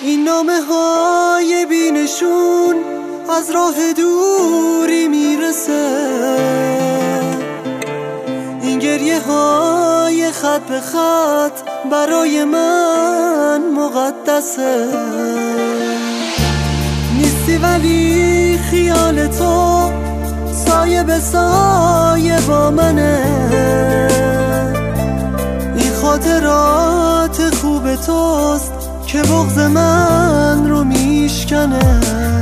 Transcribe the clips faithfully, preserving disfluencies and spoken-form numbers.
این نامه های بینشون از راه دوری میرسه، این گریه های خط به خط برای من مقدسه. نیستی ولی خیال تو سایه به سایه با منه، این خاطرات خوب توست که بغض من رو میشکنه.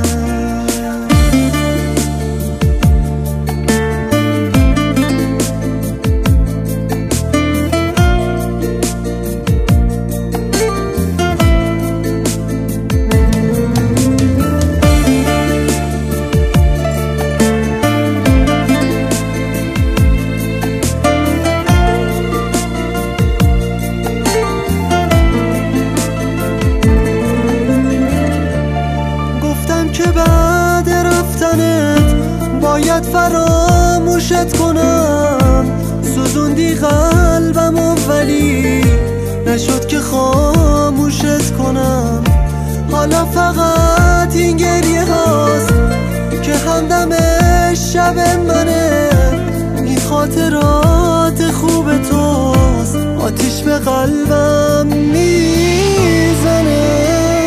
که بعد رفتنت باید فراموشت کنم، سوزوندی قلبمو ولی نشد که خاموشت کنم. حالا فقط این گریه هاست که همدم شب منه، این خاطرات خوب توست آتیش به قلبم میزنه.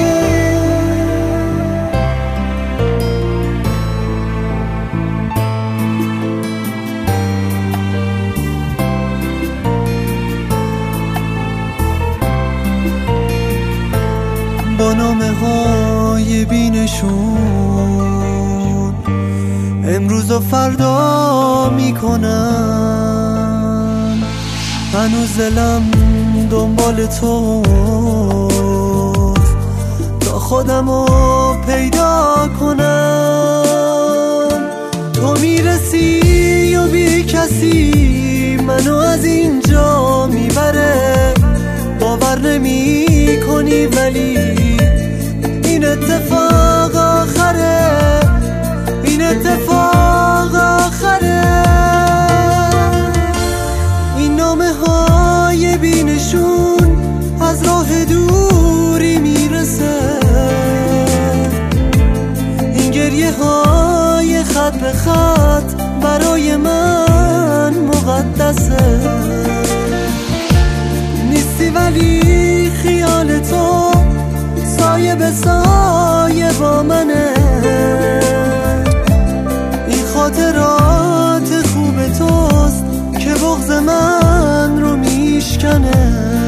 با نامه های بینشون امروز و فردا میکنم، هنوز دلم دنبال تو تا خودمو پیدا کنم. تو میرسی و بی کسی منو از اینجا میبره، باور نمی کنی ولی این اتفاق آخره، این اتفاق آخره. این نامه های بینشون از راه دوری میرسه، این گریه های خط به خط برای من مقدسه. نیستی ولی خیال تو سایه به سایه با منه، این خاطرات خوب توست که بغض من رو میشکنه.